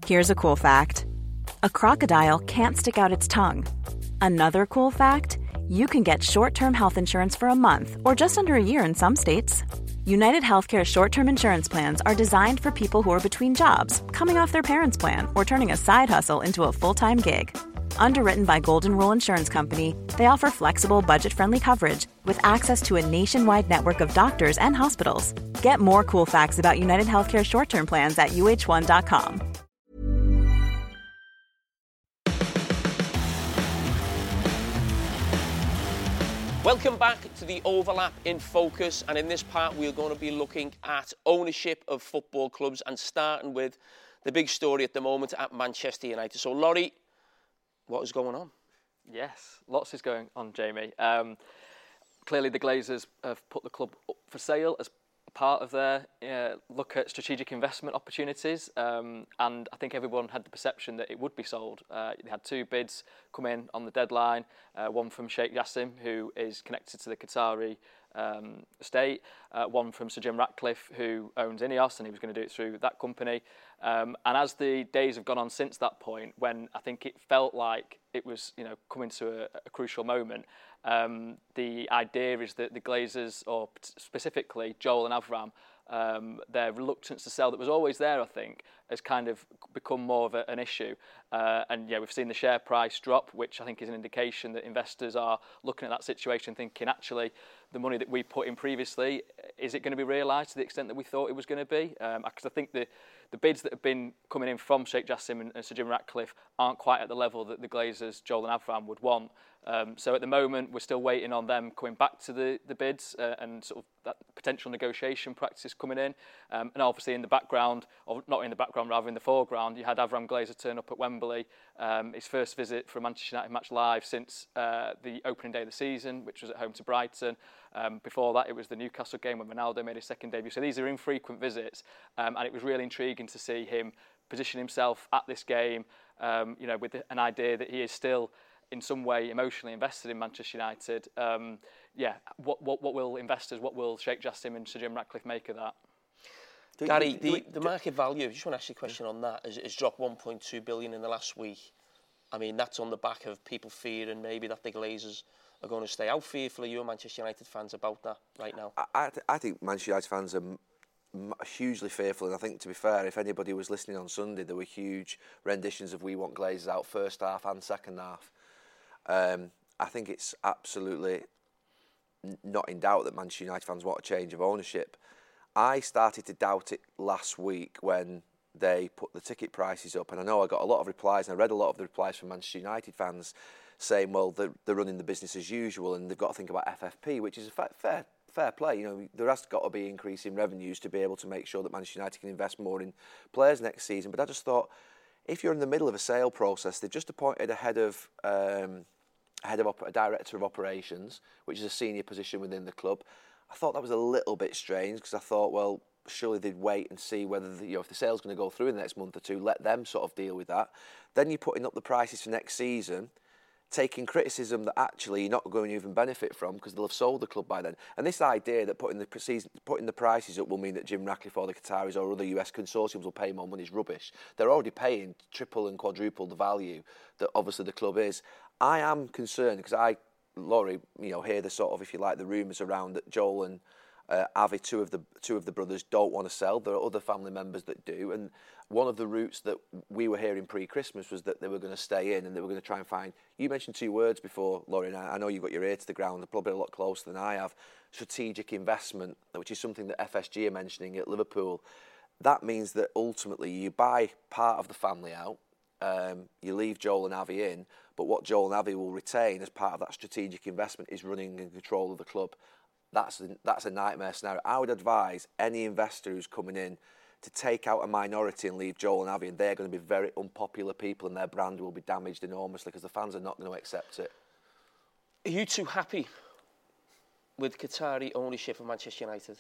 Here's a cool fact. A crocodile can't stick out its tongue. Another cool fact, you can get short-term health insurance for a month or just under a year in some states. United Healthcare short-term insurance plans are designed for people who are between jobs, coming off their parents' plan, or turning a side hustle into a full-time gig. Underwritten by Golden Rule Insurance Company, they offer flexible, budget-friendly coverage with access to a nationwide network of doctors and hospitals. Get more cool facts about United Healthcare short-term plans at uh1.com. Welcome back to the Overlap in Focus, and in this part we're going to be looking at ownership of football clubs and starting with the big story at the moment at Manchester United. So Laurie, what is going on? Yes, lots is going on, Jamie. Clearly the Glazers have put the club up for sale as part of their look at strategic investment opportunities, and I think everyone had the perception that it would be sold. They had two bids come in on the deadline, one from Sheikh Jassim, who is connected to the Qatari estate, one from Sir Jim Ratcliffe, who owns Ineos, and he was going to do it through that company. And as the days have gone on since that point, when I think it felt like it was, coming to a crucial moment, the idea is that the Glazers, or specifically Joel and Avram, their reluctance to sell that was always there, I think, has kind of become more of an issue. And we've seen the share price drop, which I think is an indication that investors are looking at that situation thinking, actually, the money that we put in previously, is it going to be realised to the extent that we thought it was going to be? Because I think the bids that have been coming in from Sheikh Jassim and Sir Jim Ratcliffe aren't quite at the level that the Glazers, Joel and Avram, would want. So at the moment, we're still waiting on them coming back to the bids and sort of that potential negotiation practice coming in. And obviously in the background, or not in the background, rather in the foreground, you had Avram Glazer turn up at Wembley, his first visit for a Manchester United match live since the opening day of the season, which was at home to Brighton. Before that, it was the Newcastle game when Ronaldo made his second debut. So these are infrequent visits, and it was really intriguing to see him position himself at this game, with an idea that he is still in some way emotionally invested in Manchester United. What will investors, what will Sheikh Jassim and Sir Jim Ratcliffe make of that? Gary, the market value, I just want to ask you a question on that, has dropped 1.2 billion in the last week. I mean, that's on the back of people fearing maybe that the Glazers are going to stay. How fearful are you Manchester United fans about that right now? I think Manchester United fans are hugely fearful, and I think, to be fair, if anybody was listening on Sunday, there were huge renditions of We Want Glazers out first half and second half. I think it's absolutely not in doubt that Manchester United fans want a change of ownership. I started to doubt it last week when they put the ticket prices up, and I know I got a lot of replies, and I read a lot of the replies from Manchester United fans saying, well, they're running the business as usual and they've got to think about FFP, which is a fair play. There has got to be increasing revenues to be able to make sure that Manchester United can invest more in players next season. But I just thought, if you're in the middle of a sale process, they've just appointed a director of operations, which is a senior position within the club. I thought that was a little bit strange, because I thought, well, surely they'd wait and see whether if the sale's going to go through in the next month or two, let them sort of deal with that. Then you're putting up the prices for next season, taking criticism that actually you're not going to even benefit from because they'll have sold the club by then. And this idea that putting the prices up will mean that Jim Ratcliffe or the Qataris or other US consortiums will pay more money is rubbish. They're already paying triple and quadruple the value that obviously the club is. I am concerned because Laurie, hear the sort of, if you like, the rumours around that Joel and Avi, two of the brothers, don't want to sell. There are other family members that do, and one of the routes that we were hearing pre-Christmas was that they were going to stay in and they were going to try and find. You mentioned two words before, Laurie, and I know you've got your ear to the ground. They're probably a lot closer than I have. Strategic investment, which is something that FSG are mentioning at Liverpool. That means that ultimately you buy part of the family out, you leave Joel and Avi in, but what Joel and Avi will retain as part of that strategic investment is running and control of the club. That's a nightmare scenario. I would advise any investor who's coming in to take out a minority and leave Joel and Avi, and they're going to be very unpopular people and their brand will be damaged enormously because the fans are not going to accept it. Are you too happy with Qatari ownership of Manchester United?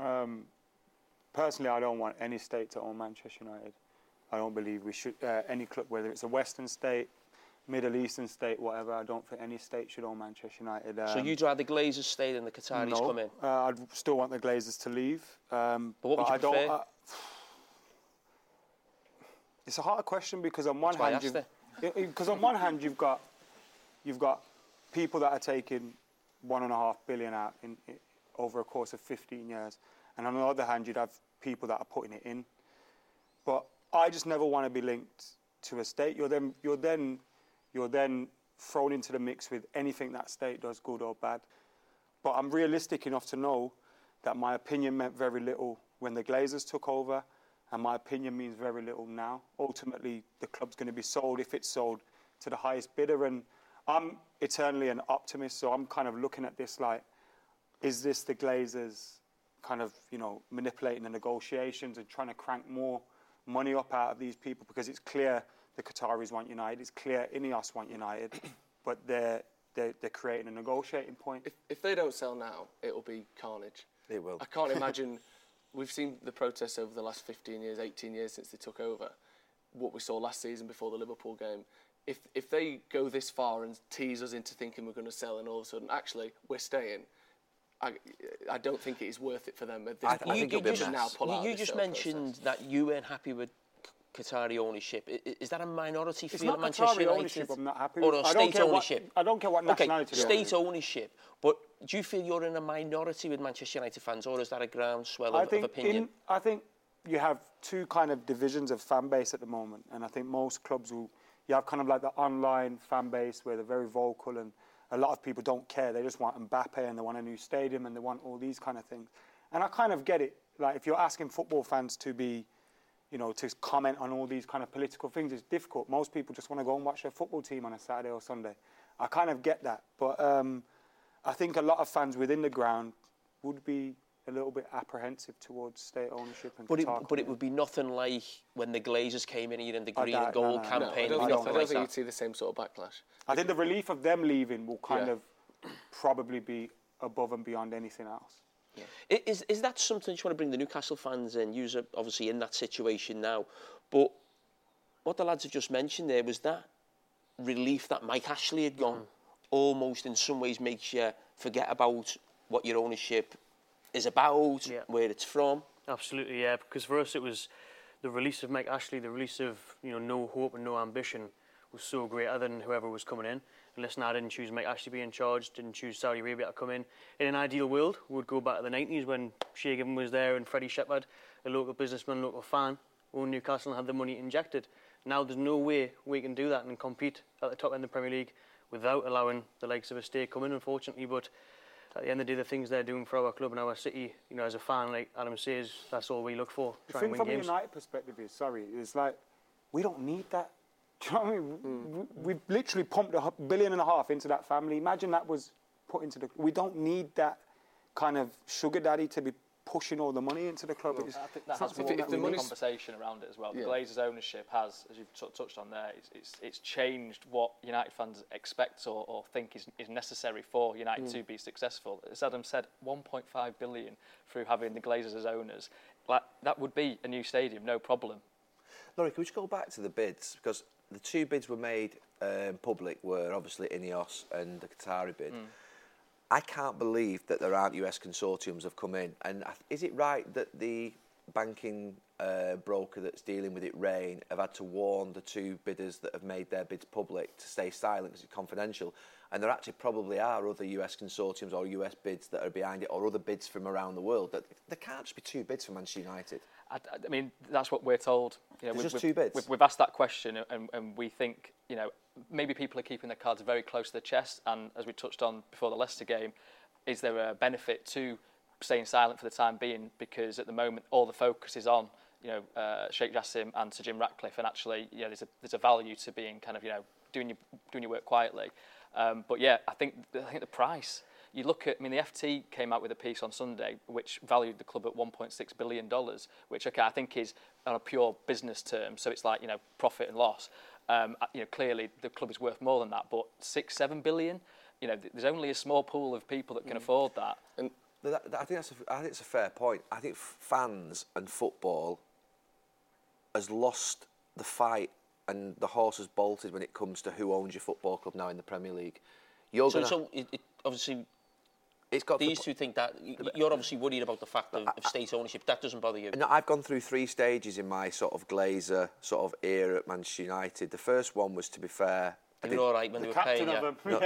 Personally, I don't want any state to own Manchester United. I don't believe we should, any club, whether it's a Western state, Middle Eastern state, whatever, I don't think any state should own Manchester United. So you'd rather the Glazers stay than the Qataris come in? I'd still want the Glazers to leave. But what would you prefer? It's a hard question because on one That's why I hand, asked you've got people that are taking $1.5 billion out over a course of 15 years, and on the other hand, you'd have people that are putting it in. But I just never want to be linked to a state. You're then thrown into the mix with anything that state does, good or bad. But I'm realistic enough to know that my opinion meant very little when the Glazers took over, and my opinion means very little now. Ultimately, the club's going to be sold, if it's sold, to the highest bidder. And I'm eternally an optimist, so I'm kind of looking at this like, is this the Glazers kind of, manipulating the negotiations and trying to crank more money up out of these people? Because it's clear the Qataris want United, it's clear Ineos want United, but they're creating a negotiating point. If they don't sell now, it'll be carnage. It will. I can't imagine. We've seen the protests over the last 15 years, 18 years since they took over. What we saw last season before the Liverpool game. If they go this far and tease us into thinking we're going to sell, and all of a sudden, actually, we're staying, I don't think it is worth it for them at this point. I think it'll be a mess. Now pull out You of this just sale mentioned process. that you weren't happy with Qatari ownership. Is that a minority It's feel not at Manchester Qatari United? ownership I'm not happy Or with. state ownership? I don't care what nationality Okay, they are. state ownership. But do you feel you're in a minority with Manchester United fans, or is that a groundswell of opinion? I think you have two kind of divisions of fan base at the moment, and I think most clubs will. You have kind of like the online fan base where they're very vocal, and a lot of people don't care. They just want Mbappe and they want a new stadium and they want all these kind of things. And I kind of get it. Like if you're asking football fans to be, to comment on all these kind of political things, it's difficult. Most people just want to go and watch their football team on a Saturday or Sunday. I kind of get that, but I think a lot of fans within the ground would be a little bit apprehensive towards state ownership and But it would be nothing like when the Glazers came in here in the green and gold No, campaign. I don't think that. you'd see the same sort of backlash. I think the relief of them leaving will kind of probably be above and beyond anything else. Yeah. Is that something you want to bring the Newcastle fans in? You're obviously in that situation now, but what the lads have just mentioned there was that relief that Mike Ashley had gone. Almost in some ways makes you forget about what your ownership is about, where it's from. Absolutely, yeah. Because for us, it was the release of Mike Ashley, the release of no hope and no ambition was so great. Other than whoever was coming in, and listen, I didn't choose Mike Ashley being charged, didn't choose Saudi Arabia to come in. In an ideal world, we'd go back to the 90s when Shea Given was there and Freddie Shepherd, a local businessman, local fan, owned Newcastle and had the money injected. Now there's no way we can do that and compete at the top end of the Premier League without allowing the likes of a state come in, unfortunately. But at the end of the day, the things they're doing for our club and our city, as a fan, like Adam says, that's all we look for. The thing from a United perspective is like, we don't need that. Do you know what I mean? We've literally pumped $1.5 billion into that family. Imagine that was put into the... We don't need that kind of sugar daddy to be pushing all the money into the club. I think that has been the conversation around it as well. The Glazers' ownership has, as you've sort of touched on there, it's changed what United fans expect or think is necessary for United to be successful. As Adam said, 1.5 billion through having the Glazers as owners. Like, that would be a new stadium, no problem. Laurie, can we just go back to the bids? Because the two bids were made public were obviously Ineos and the Qatari bid. I can't believe that there aren't US consortiums have come in. And is it right that the banking broker that's dealing with it, Rain, have had to warn the two bidders that have made their bids public to stay silent because it's confidential? And there actually probably are other US consortiums or US bids that are behind it, or other bids from around the world. That there can't just be two bids for Manchester United. I mean, that's what we're told. There's just two bids. We've asked that question, and we think, maybe people are keeping their cards very close to the chest. And as we touched on before the Leicester game, is there a benefit to staying silent for the time being? Because at the moment, all the focus is on, Sheikh Jassim and Sir Jim Ratcliffe, and actually, there's a value to being kind of, doing your work quietly. But yeah, I think the price. You look at, the FT came out with a piece on Sunday which valued the club at $1.6 billion, which, I think is on a pure business term. So it's like, profit and loss. Clearly the club is worth more than that, but $6-7 billion, there's only a small pool of people that can afford that. And I think it's a fair point. I think fans and football has lost the fight and the horse has bolted when it comes to who owns your football club now in the Premier League. So it obviously, These two think that. You're obviously worried about the fact of state ownership. That doesn't bother you? No, I've gone through 3 stages in my sort of Glazer sort of era at Manchester United. The first one was, to be fair... You were all right when they were paying you? No,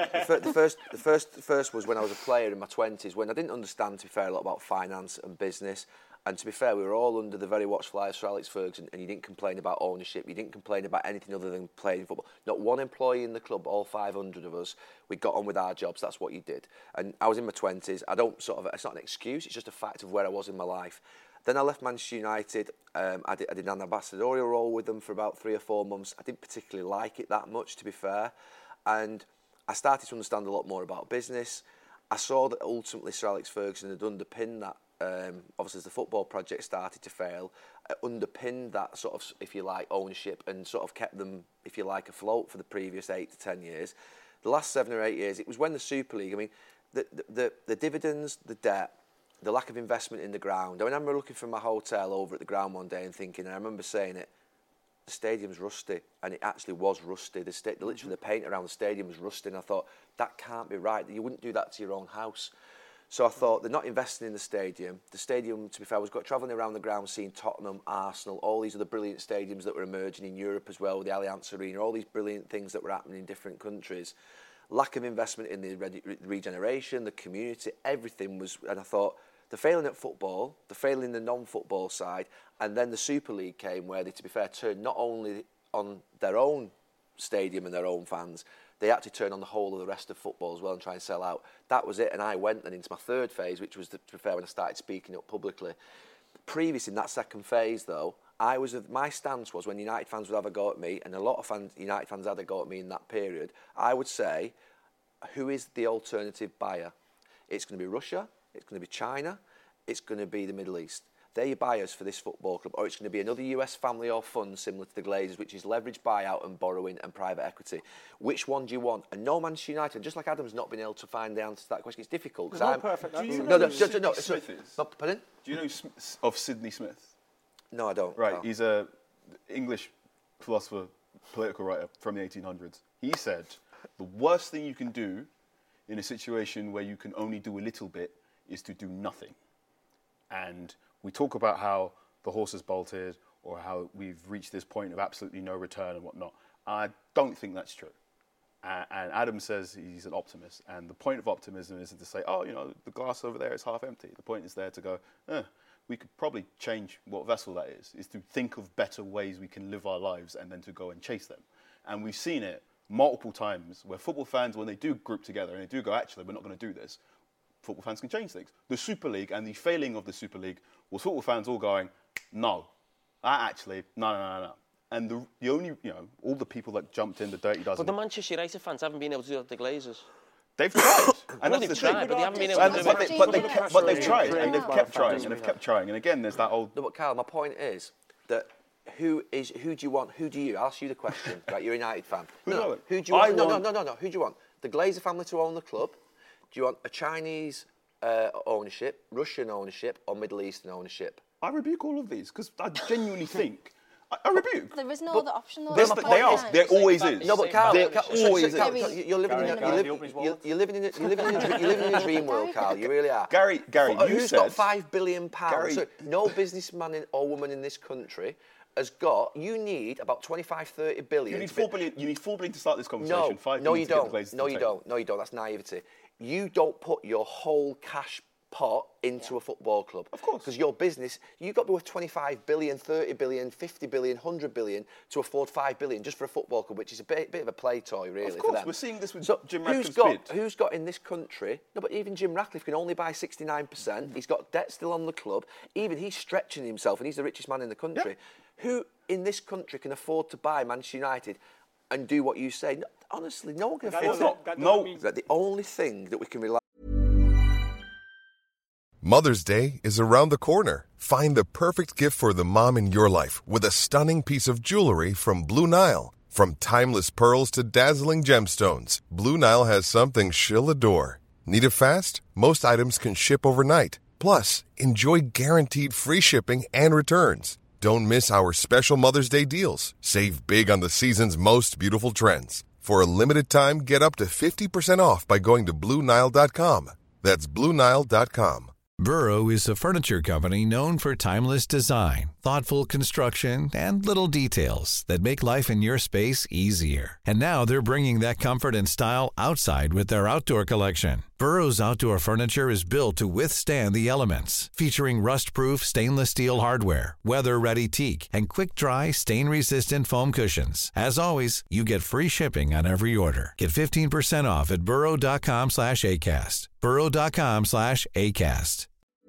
the first was when I was a player in my 20s, when I didn't understand, to be fair, a lot about finance and business. And to be fair, we were all under the very watchful eye of Sir Alex Ferguson, and you didn't complain about ownership, you didn't complain about anything other than playing football. Not one employee in the club, all 500 of us, we got on with our jobs, that's what you did. And I was in my 20s, it's not an excuse, it's just a fact of where I was in my life. Then I left Manchester United, I did an ambassadorial role with them for about 3 or 4 months. I didn't particularly like it that much, to be fair. And I started to understand a lot more about business. I saw that ultimately Sir Alex Ferguson had underpinned that. Obviously, as the football project started to fail, underpinned that sort of, if you like, ownership and sort of kept them, if you like, afloat for the previous 8 to 10 years. The last 7 or 8 years, it was when the Super League, I mean, the dividends, the debt, the lack of investment in the ground. I remember looking from my hotel over at the ground one day and thinking, and I remember saying it, the stadium's rusty, and it actually was rusty. Literally the paint around the stadium was rusty, and I thought, that can't be right. You wouldn't do that to your own house. So I thought, they're not investing in the stadium. The stadium, to be fair, was travelling around the ground, seeing Tottenham, Arsenal, all these other brilliant stadiums that were emerging in Europe as well, the Allianz Arena, all these brilliant things that were happening in different countries. Lack of investment in the regeneration, the community, everything was... And I thought, they're failing at football, they're failing in the non-football side, and then the Super League came where they, to be fair, turned not only on their own stadium and their own fans, they actually turned on the whole of the rest of football as well and try and sell out. That was it, and I went then into my 3rd phase, which was, to be fair, when I started speaking up publicly. Previous in that 2nd phase, though, my stance was when United fans would have a go at me, and a lot of United fans had a go at me in that period, I would say, who is the alternative buyer? It's going to be Russia, it's going to be China, it's going to be the Middle East. They're your buyers for this football club, or it's going to be another US family or fund similar to the Glazers, which is leveraged buyout and borrowing and private equity. Which one do you want? And no Manchester United, just like Adam's not been able to find the answer to that question, it's difficult. It's not perfect. Do you know who Sidney Smith is? Pardon? Do you know of Sidney Smith? No, I don't. Right, no. He's a English philosopher, political writer from the 1800s. He said, the worst thing you can do in a situation where you can only do a little bit is to do nothing. And we talk about how the horse has bolted or how we've reached this point of absolutely no return and whatnot. I don't think that's true. And Adam says he's an optimist. And the point of optimism isn't to say, oh, the glass over there is half empty. The point is there to go, we could probably change what vessel that is to think of better ways we can live our lives and then to go and chase them. And we've seen it multiple times where football fans, when they do group together and they do go, actually, we're not going to do this, football fans can change things. The Super League and the failing of the Super League was football fans all going, no. And the only, all the people that jumped in, the Dirty Dozen. But the Manchester United fans haven't been able to do that at the Glazers. They've tried. And that's the thing. But they haven't been able to do it. But they've tried, and they've kept trying, and they've kept trying. And again, there's that old... No, but Carl, my point is that who do you want? Who do you? I'll ask you the question. Right, you're a United fan. Who do you want? No. Who do you want? The Glazer family to own the club? Do you want a Chinese ownership, Russian ownership, or Middle Eastern ownership? I rebuke all of these because I genuinely think... I rebuke. There is no other option, though. They are. There always is. No, but Carl, there always is. You're living in a dream world, Carl. You really are. Gary, who's got £5 billion? So no businessman or woman in this country has got. You need about 25-30 billion. You need 4 billion. You need 4 billion to start this conversation. No, you don't. No, you don't. That's naivety. You don't put your whole cash pot into a football club. Of course. Because your business, you've got to be worth 25 billion, 30 billion, 50 billion, 100 billion to afford 5 billion just for a football club, which is a bit of a play toy, really, of course, for them. We're seeing this with Jim Ratcliffe's bid. Who's got in this country, no, but even Jim Ratcliffe can only buy 69%. He's got debt still on the club. Even he's stretching himself, and he's the richest man in the country. Yeah. Who in this country can afford to buy Manchester United and do what you say? No, honestly, no one can afford it. The only thing that we can rely on. Mother's Day is around the corner. Find the perfect gift for the mom in your life with a stunning piece of jewelry from Blue Nile. From timeless pearls to dazzling gemstones, Blue Nile has something she'll adore. Need it fast? Most items can ship overnight. Plus, enjoy guaranteed free shipping and returns. Don't miss our special Mother's Day deals. Save big on the season's most beautiful trends. For a limited time, get up to 50% off by going to BlueNile.com. That's BlueNile.com. Burrow is a furniture company known for timeless design, thoughtful construction, and little details that make life in your space easier. And now they're bringing that comfort and style outside with their outdoor collection. Burrow's outdoor furniture is built to withstand the elements, featuring rust-proof stainless steel hardware, weather-ready teak, and quick-dry, stain-resistant foam cushions. As always, you get free shipping on every order. Get 15% off at burrow.com/ACAST. burrow.com/ACAST.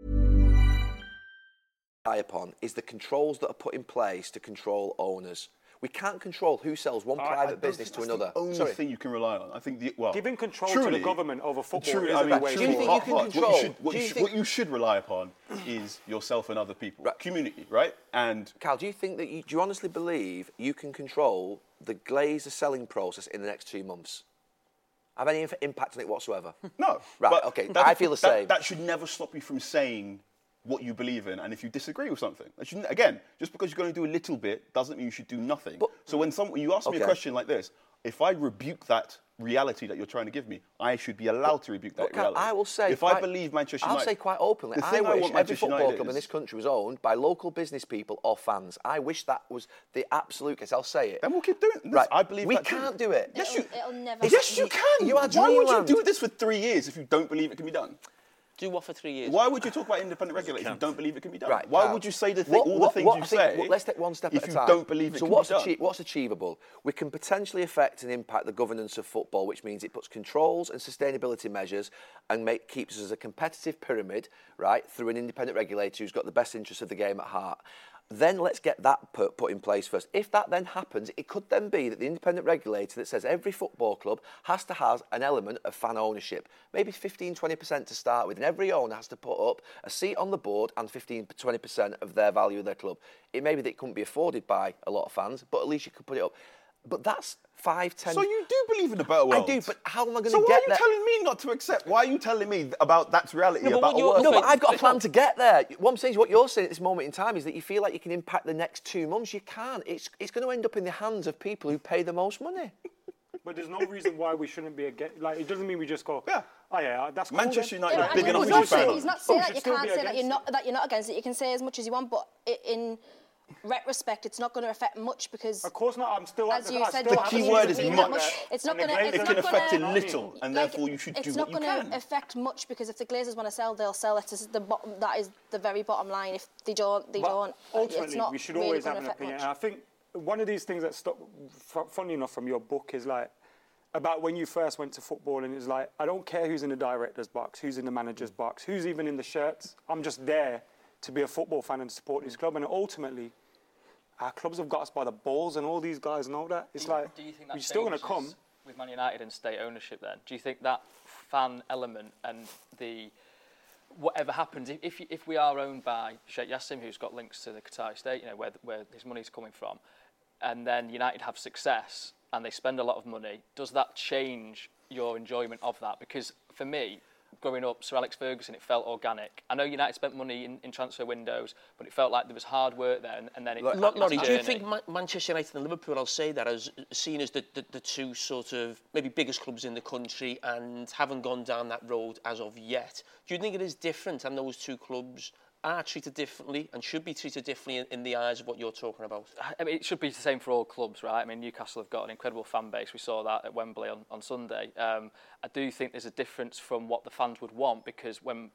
Upon is the controls that are put in place to control owners. We can't control who sells one private business to another. That's the only thing you can rely on. I think giving control to the government over football is the way. Do you think you can control? What you should rely upon is yourself and other people, community, right? And Cal, do you think that do you honestly believe you can control the Glazer selling process in the next 2 months? Have any impact on it whatsoever? No. Right. Okay. I feel the same. That should never stop you from saying what you believe in, and if you disagree with something, again, just because you're going to do a little bit doesn't mean you should do nothing. So when you ask me a question like this, if I rebuke that reality that you're trying to give me, I should be allowed to rebuke that reality. I will say, if I believe Manchester United, I'll say quite openly, I wish every football club in this country was owned by local business people or fans. I wish that was the absolute case. I'll say it. Then we'll keep doing it. Right. I believe we can't do it. Yes, it'll never. Yes, you can. You are Why would you do this for 3 years if you don't believe it can be done? Do what for 3 years? Why would you talk about independent regulators if you don't believe it can be done? Right, why would you say all the things you say? Let's take one step at a time. If you don't believe it can be done. So what's achievable? We can potentially affect and impact the governance of football, which means it puts controls and sustainability measures and keeps us as a competitive pyramid, right, through an independent regulator who's got the best interests of the game at heart. Then let's get that put in place first. If that then happens, it could then be that the independent regulator that says every football club has to have an element of fan ownership, maybe 15-20% to start with, and every owner has to put up a seat on the board and 15-20% of their value of their club. It may be that it couldn't be afforded by a lot of fans, but at least you could put it up. But that's 5-10... So you do believe in a better world? I do, but how am I going to get there? So why are you telling me not to accept? Why are you telling me about that's reality, about a world? No, but I've got a plan to get there. What I'm saying is what you're saying at this moment in time is that you feel like you can impact the next 2 months. You can't. It's going to end up in the hands of people who pay the most money. But there's no reason why we shouldn't be against... Like, it doesn't mean we just go, that's cool. Manchester United are big enough. He's not saying that you can't say that you're not against it. You can say as much as you want, but in retrospect, it's not going to affect much because... Of course not. I'm still... As you said, the key word is much. It's not going to... It can affect it little, and therefore you should do what you can. It's not going to affect much because if the Glazers want to sell, they'll sell. That is the very bottom line. If they don't, they don't. Ultimately, we should always have an opinion. And I think one of these things that stuck, funny enough, from your book is like, about when you first went to football, and it's like, I don't care who's in the director's box, who's in the manager's box, who's even in the shirts. I'm just there to be a football fan and support this club. And ultimately, our clubs have got us by the balls, and all these guys know that. It's like, do you think that we're still going to come. With Man United and state ownership then? Do you think that fan element and the whatever happens, if we are owned by Sheikh Yassim, who's got links to the Qatari state, you know, where his money's coming from, and then United have success and they spend a lot of money, does that change your enjoyment of that? Because for me, growing up, Sir Alex Ferguson, it felt organic. I know United spent money in transfer windows, but it felt like there was hard work there, and then it... Laurie, do you think Manchester United and Liverpool, I'll say that, as seen as the two sort of maybe biggest clubs in the country and haven't gone down that road as of yet, do you think it is different and those two clubs are treated differently and should be treated differently in the eyes of what you're talking about? I mean, it should be the same for all clubs, right? I mean, Newcastle have got an incredible fan base. We saw that at Wembley on Sunday. I do think there's a difference from what the fans would want, because when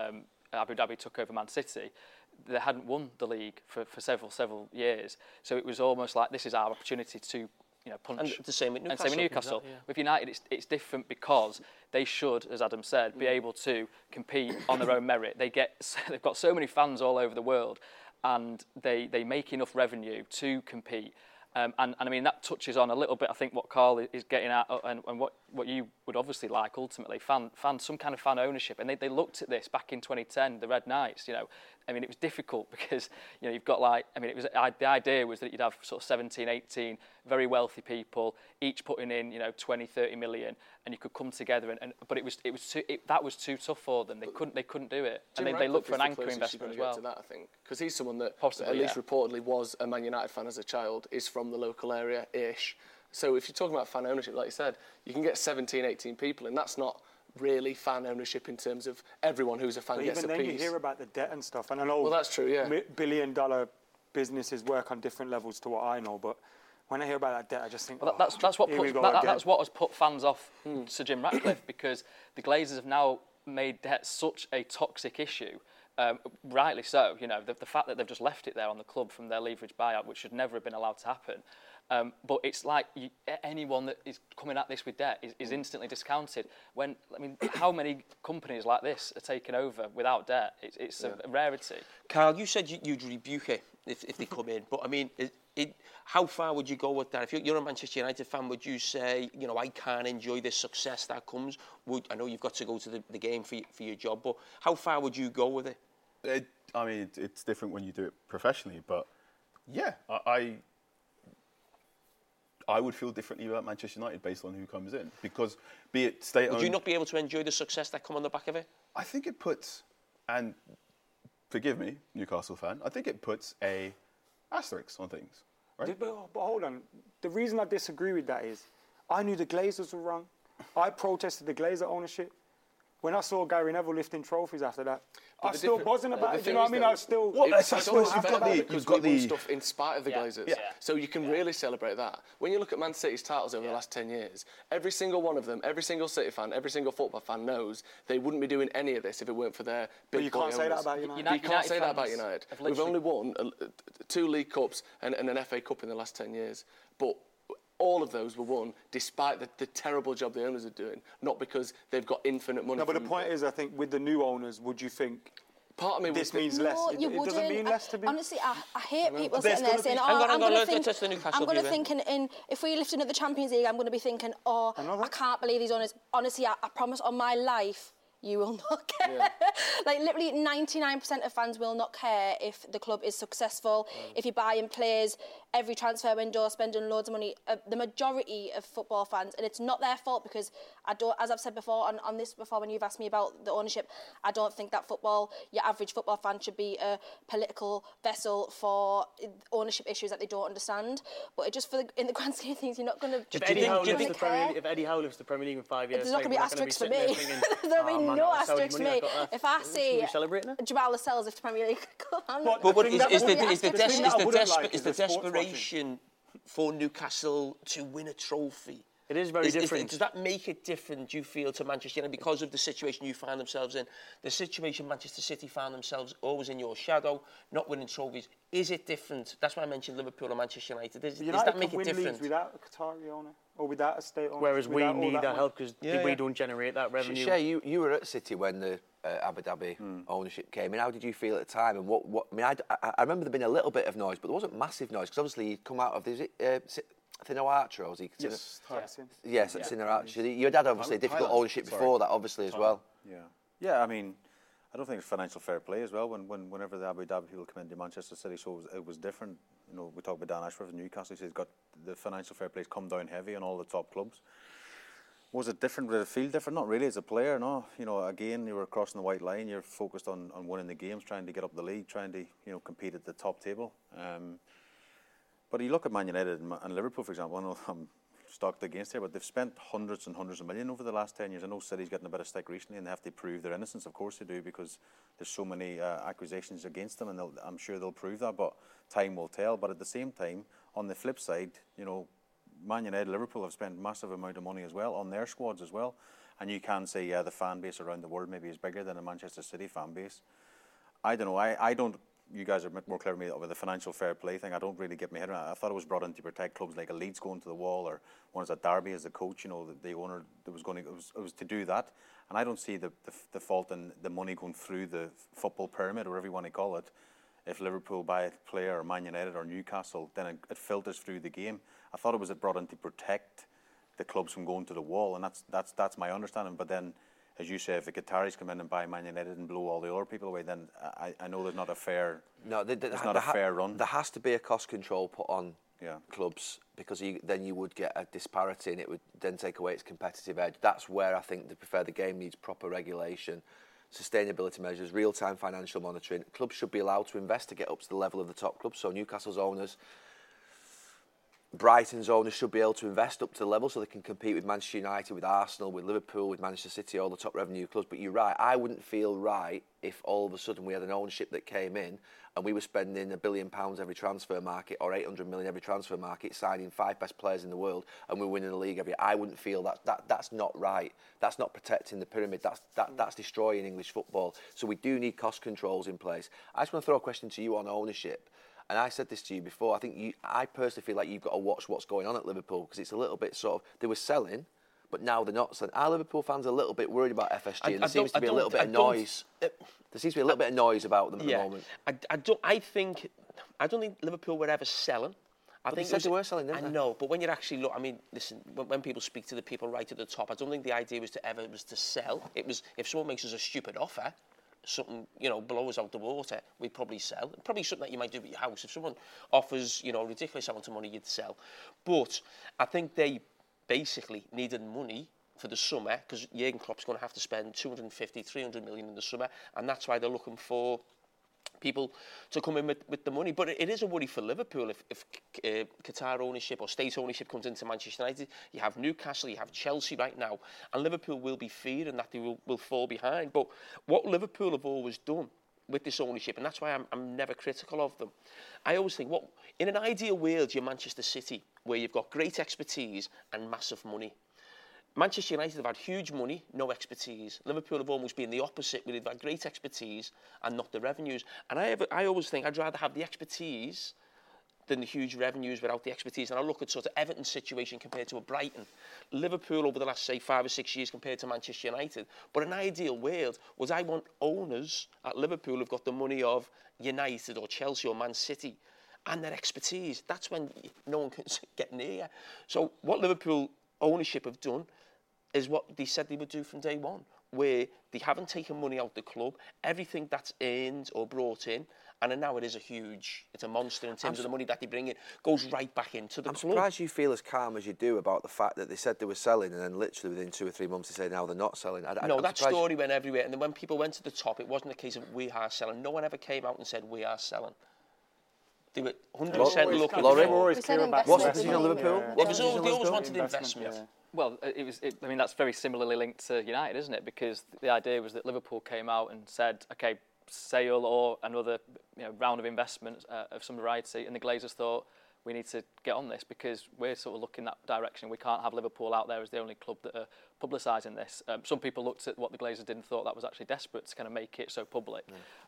Abu Dhabi took over Man City, they hadn't won the league for several years. So it was almost like, this is our opportunity to, you know, punch. And the same with Newcastle. And same with Newcastle. Exactly, yeah. With United, it's different because they should, as Adam said, be able to compete on their own merit. They've got so many fans all over the world, and they make enough revenue to compete. And I mean, that touches on a little bit, I think, what Carl is getting at, and what you would obviously like ultimately, some kind of fan ownership. And they looked at this back in 2010, the Red Knights, you know. I mean, it was difficult because, you know, you've got like, I mean, the idea was that you'd have sort of 17, 18 very wealthy people, each putting in, you know, 20, 30 million, and you could come together. But that was too tough for them. They couldn't do it. Jim and they looked for an anchor investment as well. To that, I think, because he's someone that possibly, at least reportedly was a Man United fan as a child, is from the local area-ish. So if you're talking about fan ownership, like you said, you can get 17, 18 people, and that's not really fan ownership in terms of everyone who's a fan but gets a piece. Even then you hear about the debt and stuff, and I know well, that's true, yeah. billion-dollar businesses work on different levels to what I know, but when I hear about that debt, I just think, well, that's what has put fans off Sir Jim Ratcliffe, because the Glazers have now made debt such a toxic issue. Rightly so, you know, the fact that they've just left it there on the club from their leverage buyout, which should never have been allowed to happen. But it's like anyone that is coming at this with debt is instantly discounted. When, I mean, how many companies like this are taken over without debt? It's a rarity. Carl, you said you'd rebuke it if they come in, but I mean, how far would you go with that? If you're a Manchester United fan, would you say, you know, I can't enjoy this success that comes? I know you've got to go to the game for your job, but how far would you go with it? I mean, it's different when you do it professionally, but yeah, I would feel differently about Manchester United based on who comes in, because be it state-owned... Would you not be able to enjoy the success that come on the back of it? I think it puts, and forgive me, Newcastle fan, I think it puts a asterisk on things. Right? But hold on, the reason I disagree with that is I knew the Glazers were wrong. I protested the Glazer ownership. When I saw Gary Neville lifting trophies after that, I was still buzzing about it. Do you know what I mean? I was still... You've got the stuff in spite of the Glazers. Yeah. So you can really celebrate that. When you look at Man City's titles over the last 10 years, every single one of them, every single City fan, every single football fan knows they wouldn't be doing any of this if it weren't for their big boy owners. But you can't say that about United. You can't say that about United. We've only won 2 League Cups and an FA Cup in the last 10 years. But all of those were won despite the terrible job the owners are doing, not because they've got infinite money. No, but the point is, I think, with the new owners, would you think... Part of me this means less. No, it doesn't mean less to me. Honestly, I hate people sitting there saying, I'm going to think if we lift another Champions League, I'm going to be thinking, I can't believe these owners. Honestly, I promise on my life, you will not care. Yeah. Like, literally 99% of fans will not care if the club is successful, if you're buying players every transfer window, spending loads of money. The majority of football fans, and it's not their fault, because I don't, as I've said before on this before when you've asked me about the ownership, I don't think that your average football fan should be a political vessel for ownership issues that they don't understand. But it just in the grand scheme of things, you're not going to... If Eddie Howe lifts the Premier League in 5 years... There's not going to be asterisks for me. There'll be no asterisks for me. If I see Jamal Lascelles if the Premier League... But is the desperation for Newcastle to win a trophy? It is very different. Does that make it different, do you feel, to Manchester United because of the situation you find themselves in? The situation Manchester City found themselves always in your shadow, not winning trophies. Is it different? That's why I mentioned Liverpool and Manchester United. Does that make it different? Without a Qatari owner or without a state owner. Whereas we need that help because we don't generate that revenue. Shay, you were at City when the Abu Dhabi ownership came in. How did you feel at the time? And what? I mean, I remember there being a little bit of noise, but there wasn't massive noise because obviously you'd come out of Thinner Archer, or was he? Yes, Thinner Archer. Your dad obviously difficult ownership before that, obviously as well. Yeah. I mean, I don't think it's financial fair play as well. Whenever the Abu Dhabi people come into Manchester City, so it was different. You know, we talk about Dan Ashworth in Newcastle. He's got the financial fair play's come down heavy on all the top clubs. Was it different? Did it feel different? Not really as a player, no. You know, again, you were crossing the white line. You're focused on winning the games, trying to get up the league, trying to compete at the top table. But you look at Man United and Liverpool, for example. I know I'm stocked against here, but they've spent hundreds and hundreds of million over the last 10 years. I know City's getting a bit of stick recently, and they have to prove their innocence. Of course they do, because there's so many accusations against them, and I'm sure they'll prove that. But time will tell. But at the same time, on the flip side, Man United, Liverpool have spent massive amount of money as well on their squads as well. And you can say, the fan base around the world maybe is bigger than a Manchester City fan base. I don't know. I don't. You guys are more clever than me with the financial fair play thing. I don't really get my head around it. I thought it was brought in to protect clubs like a Leeds going to the wall, or one as a Derby as a coach. The owner that was going to, it was to do that. And I don't see the fault in the money going through the football pyramid, or whatever you want to call it. If Liverpool buy a player, or Man United, or Newcastle, then it filters through the game. I thought it was brought in to protect the clubs from going to the wall, and that's my understanding. But then, as you say, if the Qataris come in and buy Man United and blow all the other people away, then I know there's not a fair. No, there's not a fair run. There has to be a cost control put on clubs, because then you would get a disparity, and it would then take away its competitive edge. That's where I think the game needs proper regulation, sustainability measures, real-time financial monitoring. Clubs should be allowed to invest to get up to the level of the top clubs. So Newcastle's owners, Brighton's owners should be able to invest up to the level so they can compete with Manchester United, with Arsenal, with Liverpool, with Manchester City, all the top revenue clubs. But you're right, I wouldn't feel right if all of a sudden we had an ownership that came in and we were spending £1 billion every transfer market or 800 million every transfer market, signing 5 best players in the world, and we're winning the league every year. I wouldn't feel that's not right. That's not protecting the pyramid. That's destroying English football. So we do need cost controls in place. I just want to throw a question to you on ownership. And I said this to you before, I personally feel like you've got to watch what's going on at Liverpool, because it's a little bit sort of, they were selling, but now they're not selling. Are Liverpool fans a little bit worried about FSG? And there seems to be a little bit of noise. There seems to be a little bit of noise about them at the moment. I don't think Liverpool were ever selling. They said they were selling, didn't they? I know, but when you actually look, I mean, listen, when people speak to the people right at the top, I don't think the idea was to sell. It was, if someone makes us a stupid offer, something, blow us out the water, we'd probably sell. Probably something that you might do with your house. If someone offers, a ridiculous amount of money, you'd sell. But I think they basically needed money for the summer, because Jurgen Klopp's going to have to spend 250, 300 million in the summer, and that's why they're looking for people to come in with the money. But it is a worry for Liverpool if Qatar ownership or state ownership comes into Manchester United. You have Newcastle, you have Chelsea right now, and Liverpool will be fearing that they will fall behind. But what Liverpool have always done with this ownership, and that's why I'm never critical of them, I always think, in an ideal world, you're Manchester City, where you've got great expertise and massive money. Manchester United have had huge money, no expertise. Liverpool have almost been the opposite, where they've had great expertise and not the revenues. And I always think I'd rather have the expertise than the huge revenues without the expertise. And I look at sort of Everton's situation compared to a Brighton. Liverpool over the last, say, 5 or 6 years compared to Manchester United. But an ideal world was I want owners at Liverpool who've got the money of United or Chelsea or Man City and their expertise. That's when no one can get near you. So what Liverpool ownership have done is what they said they would do from day one, where they haven't taken money out the club, everything that's earned or brought in, and now it's a monster in terms of the money that they bring in, goes right back into the club. I'm surprised you feel as calm as you do about the fact that they said they were selling, and then literally within 2 or 3 months they say now they're not selling. That story went everywhere, and then when people went to the top, it wasn't a case of we are selling. No one ever came out and said we are selling. They were 100% looking. Laurie, what's the position on Liverpool? They always wanted investment. Well, that's very similarly linked to United, isn't it? Because the idea was that Liverpool came out and said, okay, sale or another round of investment of some variety, and the Glazers thought, we need to get on this because we're sort of looking that direction. We can't have Liverpool out there as the only club that are publicising this. Some people looked at what the Glazers did and thought that was actually desperate to kind of make it so public.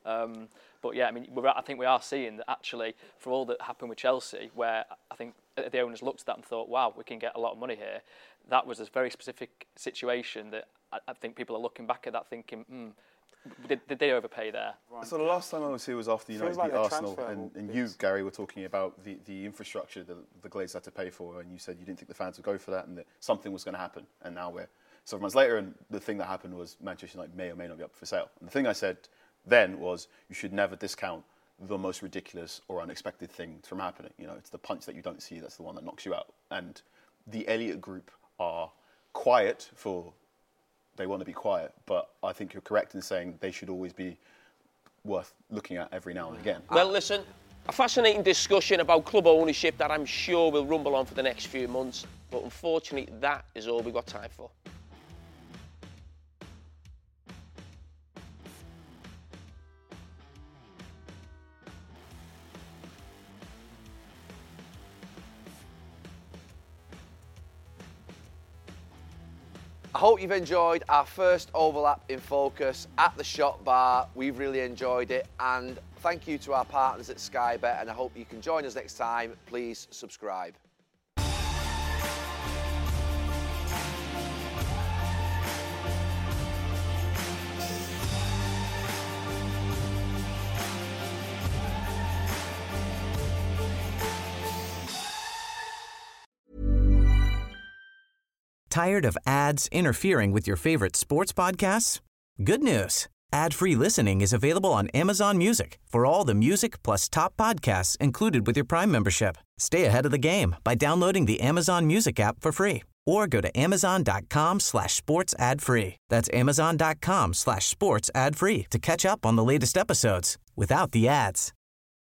But yeah, I mean, I think we are seeing that actually, for all that happened with Chelsea, where I think the owners looked at that and thought, wow, we can get a lot of money here. That was a very specific situation that I think people are looking back at that thinking, did they overpay there? Right. So the last time I was here was after United beat Arsenal, and you, Gary, were talking about the infrastructure that the Glazers had to pay for, and you said you didn't think the fans would go for that and that something was going to happen. And now we're 7 months later, and the thing that happened was Manchester United may or may not be up for sale. And the thing I said then was you should never discount the most ridiculous or unexpected thing from happening. It's the punch that you don't see that's the one that knocks you out. And the Elliott Group are quiet they want to be quiet, but I think you're correct in saying they should always be worth looking at every now and again. Well, listen, a fascinating discussion about club ownership that I'm sure will rumble on for the next few months, but unfortunately that is all we've got time for. I hope you've enjoyed our first overlap in focus at the Shot Bar. We've really enjoyed it, and thank you to our partners at Sky Bet, and I hope you can join us next time. Please subscribe. Tired of ads interfering with your favorite sports podcasts? Good news. Ad-free listening is available on Amazon Music for all the music plus top podcasts included with your Prime membership. Stay ahead of the game by downloading the Amazon Music app for free or go to amazon.com/sports ad free. That's amazon.com/sports ad free to catch up on the latest episodes without the ads.